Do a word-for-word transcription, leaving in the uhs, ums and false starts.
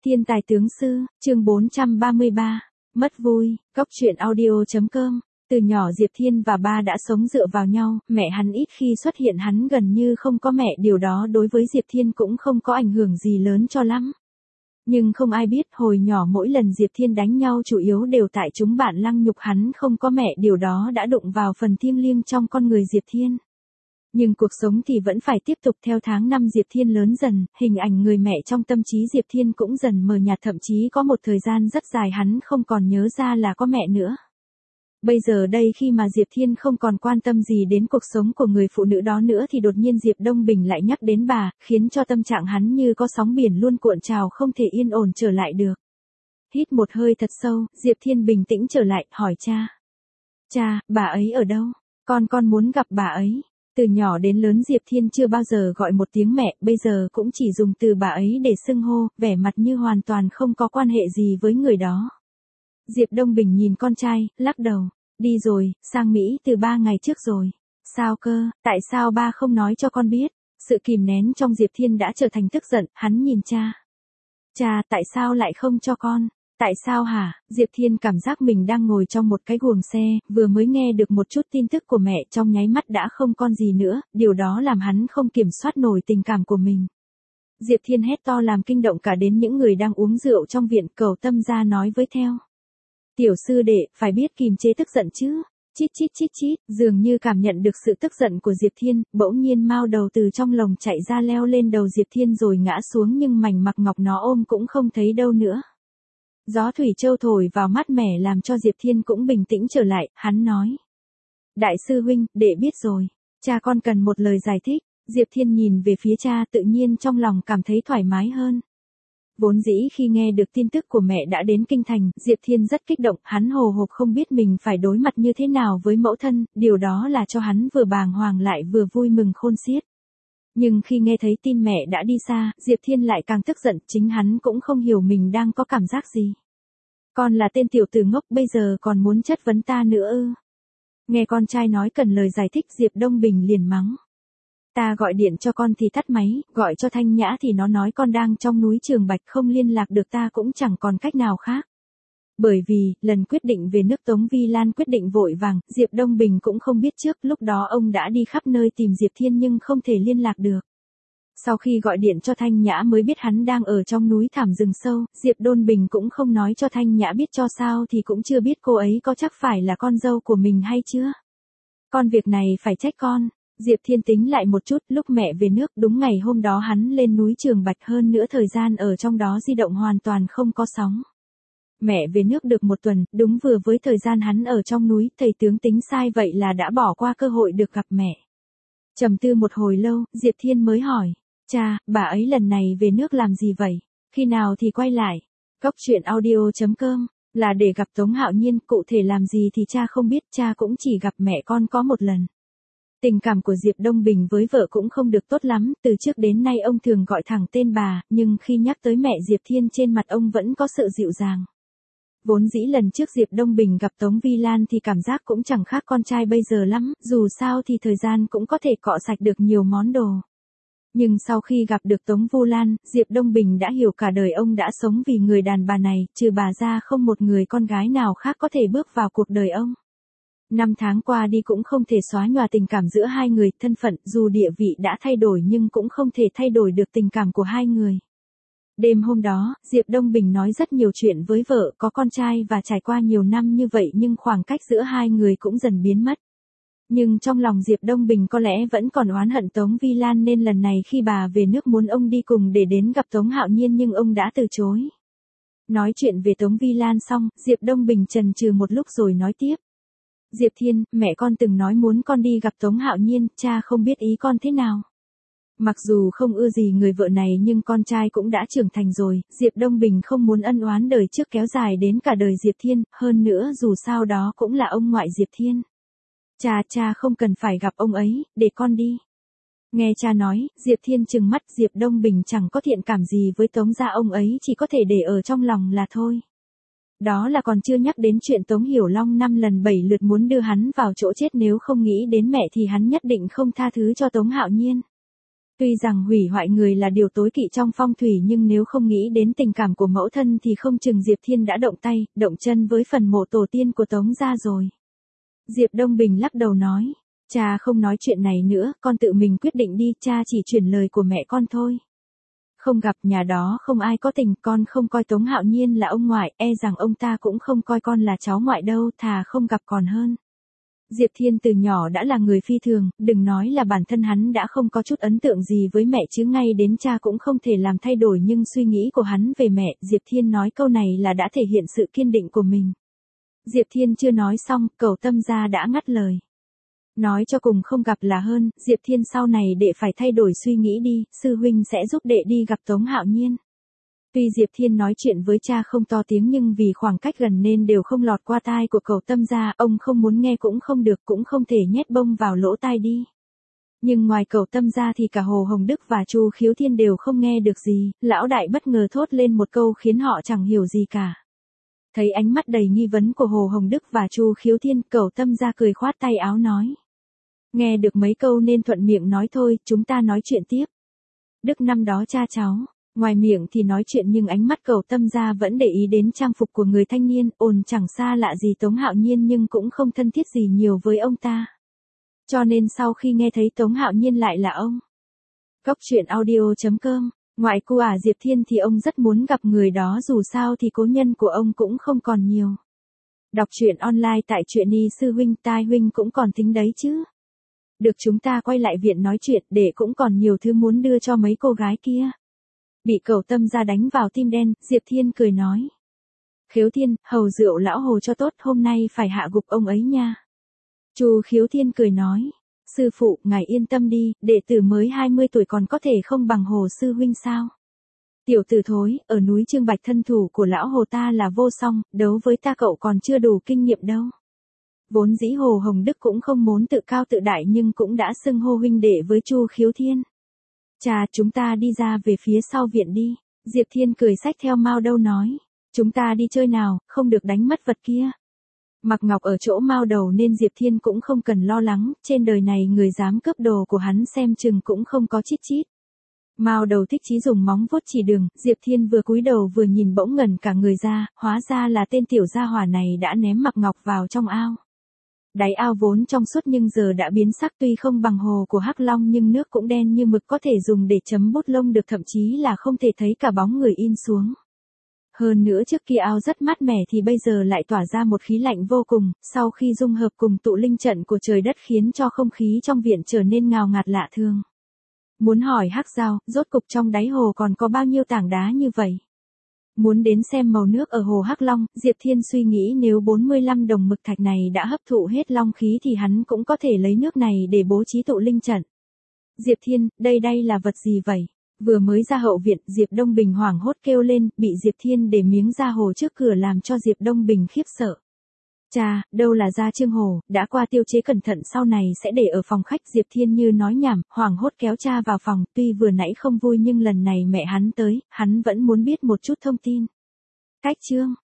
Thiên tài tướng sư, chương bốn trăm ba mươi ba, mất vui, góc truyện audio chấm com. Từ nhỏ Diệp Thiên và ba đã sống dựa vào nhau, mẹ hắn ít khi xuất hiện, hắn gần như không có mẹ, điều đó đối với Diệp Thiên cũng không có ảnh hưởng gì lớn cho lắm. Nhưng không ai biết hồi nhỏ mỗi lần Diệp Thiên đánh nhau chủ yếu đều tại chúng bạn lăng nhục hắn không có mẹ, điều đó đã đụng vào phần thiêng liêng trong con người Diệp Thiên. Nhưng cuộc sống thì vẫn phải tiếp tục. Theo tháng năm Diệp Thiên lớn dần, hình ảnh người mẹ trong tâm trí Diệp Thiên cũng dần mờ nhạt, thậm chí có một thời gian rất dài hắn không còn nhớ ra là có mẹ nữa. Bây giờ đây khi mà Diệp Thiên không còn quan tâm gì đến cuộc sống của người phụ nữ đó nữa thì đột nhiên Diệp Đông Bình lại nhắc đến bà, khiến cho tâm trạng hắn như có sóng biển luôn cuộn trào, không thể yên ổn trở lại được. Hít một hơi thật sâu, Diệp Thiên bình tĩnh trở lại, hỏi cha. Cha, bà ấy ở đâu? Con con muốn gặp bà ấy. Từ nhỏ đến lớn Diệp Thiên chưa bao giờ gọi một tiếng mẹ, bây giờ cũng chỉ dùng từ bà ấy để xưng hô, vẻ mặt như hoàn toàn không có quan hệ gì với người đó. Diệp Đông Bình nhìn con trai, lắc đầu, đi rồi, sang Mỹ từ ba ngày trước rồi. Sao cơ, tại sao ba không nói cho con biết? Sự kìm nén trong Diệp Thiên đã trở thành tức giận, hắn nhìn cha. Cha, tại sao lại không cho con? Tại sao hả? Diệp Thiên cảm giác mình đang ngồi trong một cái guồng xe, vừa mới nghe được một chút tin tức của mẹ, trong nháy mắt đã không còn gì nữa, điều đó làm hắn không kiểm soát nổi tình cảm của mình. Diệp Thiên hét to làm kinh động cả đến những người đang uống rượu trong viện, Cầu Tâm ra nói với theo. Tiểu sư đệ, phải biết kìm chế tức giận chứ. Chít chít chít chít, dường như cảm nhận được sự tức giận của Diệp Thiên, bỗng nhiên mao đầu từ trong lồng chạy ra leo lên đầu Diệp Thiên rồi ngã xuống, nhưng mảnh mặc ngọc nó ôm cũng không thấy đâu nữa. Gió thủy châu thổi vào mát mẻ làm cho Diệp Thiên cũng bình tĩnh trở lại, hắn nói. Đại sư huynh, đệ biết rồi, cha con cần một lời giải thích. Diệp Thiên nhìn về phía cha, tự nhiên trong lòng cảm thấy thoải mái hơn. Vốn dĩ khi nghe được tin tức của mẹ đã đến kinh thành, Diệp Thiên rất kích động, hắn hồ hộc không biết mình phải đối mặt như thế nào với mẫu thân, điều đó là cho hắn vừa bàng hoàng lại vừa vui mừng khôn xiết. Nhưng khi nghe thấy tin mẹ đã đi xa, Diệp Thiên lại càng tức giận, chính hắn cũng không hiểu mình đang có cảm giác gì. Con là tên tiểu tử ngốc, bây giờ còn muốn chất vấn ta nữa ư? Nghe con trai nói cần lời giải thích, Diệp Đông Bình liền mắng. Ta gọi điện cho con thì tắt máy, gọi cho Thanh Nhã thì nó nói con đang trong núi Trường Bạch, không liên lạc được, ta cũng chẳng còn cách nào khác. Bởi vì, lần quyết định về nước Tống Vi Lan quyết định vội vàng, Diệp Đông Bình cũng không biết trước, lúc đó ông đã đi khắp nơi tìm Diệp Thiên nhưng không thể liên lạc được. Sau khi gọi điện cho Thanh Nhã mới biết hắn đang ở trong núi thảm rừng sâu, Diệp Đông Bình cũng không nói cho Thanh Nhã biết, cho sao thì cũng chưa biết cô ấy có chắc phải là con dâu của mình hay chưa. Con việc này phải trách con. Diệp Thiên tính lại một chút, lúc mẹ về nước đúng ngày hôm đó hắn lên núi Trường Bạch, hơn nữa thời gian ở trong đó di động hoàn toàn không có sóng. Mẹ về nước được một tuần, đúng vừa với thời gian hắn ở trong núi, thầy tướng tính sai vậy là đã bỏ qua cơ hội được gặp mẹ. Trầm tư một hồi lâu, Diệp Thiên mới hỏi, cha, bà ấy lần này về nước làm gì vậy? Khi nào thì quay lại? Góc truyện audio chấm com, là để gặp Tống Hạo Nhiên, cụ thể làm gì thì cha không biết, cha cũng chỉ gặp mẹ con có một lần. Tình cảm của Diệp Đông Bình với vợ cũng không được tốt lắm, từ trước đến nay ông thường gọi thẳng tên bà, nhưng khi nhắc tới mẹ Diệp Thiên trên mặt ông vẫn có sự dịu dàng. Vốn dĩ lần trước Diệp Đông Bình gặp Tống Vi Lan thì cảm giác cũng chẳng khác con trai bây giờ lắm, dù sao thì thời gian cũng có thể cọ sạch được nhiều món đồ. Nhưng sau khi gặp được Tống Vu Lan, Diệp Đông Bình đã hiểu cả đời ông đã sống vì người đàn bà này, trừ bà ra không một người con gái nào khác có thể bước vào cuộc đời ông. Năm tháng qua đi cũng không thể xóa nhòa tình cảm giữa hai người, thân phận dù địa vị đã thay đổi nhưng cũng không thể thay đổi được tình cảm của hai người. Đêm hôm đó, Diệp Đông Bình nói rất nhiều chuyện với vợ, có con trai và trải qua nhiều năm như vậy nhưng khoảng cách giữa hai người cũng dần biến mất. Nhưng trong lòng Diệp Đông Bình có lẽ vẫn còn oán hận Tống Vi Lan nên lần này khi bà về nước muốn ông đi cùng để đến gặp Tống Hạo Nhiên nhưng ông đã từ chối. Nói chuyện về Tống Vi Lan xong, Diệp Đông Bình chần chừ một lúc rồi nói tiếp. Diệp Thiên, mẹ con từng nói muốn con đi gặp Tống Hạo Nhiên, cha không biết ý con thế nào. Mặc dù không ưa gì người vợ này nhưng con trai cũng đã trưởng thành rồi, Diệp Đông Bình không muốn ân oán đời trước kéo dài đến cả đời Diệp Thiên, hơn nữa dù sao đó cũng là ông ngoại Diệp Thiên. Cha, cha không cần phải gặp ông ấy, để con đi. Nghe cha nói, Diệp Thiên trừng mắt, Diệp Đông Bình chẳng có thiện cảm gì với Tống gia, ông ấy chỉ có thể để ở trong lòng là thôi. Đó là còn chưa nhắc đến chuyện Tống Hiểu Long năm lần bảy lượt muốn đưa hắn vào chỗ chết, nếu không nghĩ đến mẹ thì hắn nhất định không tha thứ cho Tống Hạo Nhiên. Tuy rằng hủy hoại người là điều tối kỵ trong phong thủy nhưng nếu không nghĩ đến tình cảm của mẫu thân thì không chừng Diệp Thiên đã động tay, động chân với phần mộ tổ tiên của Tống gia rồi. Diệp Đông Bình lắc đầu nói, cha không nói chuyện này nữa, con tự mình quyết định đi, cha chỉ truyền lời của mẹ con thôi. Không gặp nhà đó không ai có tình, con không coi Tống Hạo Nhiên là ông ngoại, e rằng ông ta cũng không coi con là cháu ngoại đâu, thà không gặp còn hơn. Diệp Thiên từ nhỏ đã là người phi thường, đừng nói là bản thân hắn đã không có chút ấn tượng gì với mẹ chứ ngay đến cha cũng không thể làm thay đổi nhưng suy nghĩ của hắn về mẹ, Diệp Thiên nói câu này là đã thể hiện sự kiên định của mình. Diệp Thiên chưa nói xong, Cẩu Tâm Gia đã ngắt lời. Nói cho cùng không gặp là hơn, Diệp Thiên sau này đệ phải thay đổi suy nghĩ đi, sư huynh sẽ giúp đệ đi gặp Tống Hạo Nhiên. Tuy Diệp Thiên nói chuyện với cha không to tiếng nhưng vì khoảng cách gần nên đều không lọt qua tai của Cẩu Tâm Gia, ông không muốn nghe cũng không được, cũng không thể nhét bông vào lỗ tai đi. Nhưng ngoài Cẩu Tâm Gia thì cả Hồ Hồng Đức và Chu Khiếu Thiên đều không nghe được gì, lão đại bất ngờ thốt lên một câu khiến họ chẳng hiểu gì cả. Thấy ánh mắt đầy nghi vấn của Hồ Hồng Đức và Chu Khiếu Thiên, Cẩu Tâm Gia cười khoát tay áo nói. Nghe được mấy câu nên thuận miệng nói thôi, chúng ta nói chuyện tiếp. Đức năm đó cha cháu, ngoài miệng thì nói chuyện nhưng ánh mắt Cẩu Tâm Gia vẫn để ý đến trang phục của người thanh niên, ồn chẳng xa lạ gì Tống Hạo Nhiên nhưng cũng không thân thiết gì nhiều với ông ta. Cho nên sau khi nghe thấy Tống Hạo Nhiên lại là ông. Cốc truyện audio chấm com, ngoại cu ả Diệp Thiên thì ông rất muốn gặp người đó dù sao thì cố nhân của ông cũng không còn nhiều. Đọc truyện online tại truyện y sư huynh tai huynh cũng còn tính đấy chứ. Được chúng ta quay lại viện nói chuyện để cũng còn nhiều thứ muốn đưa cho mấy cô gái kia. Bị Cẩu Tâm Gia đánh vào tim đen, Diệp Thiên cười nói. Khiếu Thiên, hầu rượu lão Hồ cho tốt, hôm nay phải hạ gục ông ấy nha. Chu Khiếu Thiên cười nói. Sư phụ, ngài yên tâm đi, đệ tử mới hai mươi tuổi còn có thể không bằng Hồ sư huynh sao? Tiểu tử thối, ở núi Trương Bạch thân thủ của lão Hồ ta là vô song, đấu với ta cậu còn chưa đủ kinh nghiệm đâu. Vốn dĩ Hồ Hồng Đức cũng không muốn tự cao tự đại nhưng cũng đã xưng hô huynh đệ với Chu Khiếu Thiên. Chà, chúng ta đi ra về phía sau viện đi. Diệp Thiên cười xách theo Mao Đâu nói. Chúng ta đi chơi nào, không được đánh mất vật kia. Mặc ngọc ở chỗ Mao Đầu nên Diệp Thiên cũng không cần lo lắng, trên đời này người dám cướp đồ của hắn xem chừng cũng không có chít chít. Mao Đầu thích chí dùng móng vuốt chỉ đường, Diệp Thiên vừa cúi đầu vừa nhìn bỗng ngẩn cả người ra, hóa ra là tên tiểu gia hỏa này đã ném Mặc Ngọc vào trong ao. Đáy ao vốn trong suốt nhưng giờ đã biến sắc, tuy không bằng hồ của Hắc Long nhưng nước cũng đen như mực, có thể dùng để chấm bút lông được, thậm chí là không thể thấy cả bóng người in xuống. Hơn nữa trước kia ao rất mát mẻ thì bây giờ lại tỏa ra một khí lạnh vô cùng, sau khi dung hợp cùng tụ linh trận của trời đất khiến cho không khí trong viện trở nên ngào ngạt lạ thường. Muốn hỏi Hắc Giao, rốt cục trong đáy hồ còn có bao nhiêu tảng đá như vậy? Muốn đến xem màu nước ở hồ Hắc Long, Diệp Thiên suy nghĩ nếu bốn mươi lăm đồng mực thạch này đã hấp thụ hết long khí thì hắn cũng có thể lấy nước này để bố trí tụ linh trận. Diệp Thiên, đây đây là vật gì vậy? Vừa mới ra hậu viện, Diệp Đông Bình hoảng hốt kêu lên, bị Diệp Thiên để miếng da hồ trước cửa làm cho Diệp Đông Bình khiếp sợ. Chà, đâu là da Trương Hồ, đã qua tiêu chế cẩn thận sau này sẽ để ở phòng khách. Diệp Thiên như nói nhảm, hoảng hốt kéo cha vào phòng, tuy vừa nãy không vui nhưng lần này mẹ hắn tới, hắn vẫn muốn biết một chút thông tin. Cách chương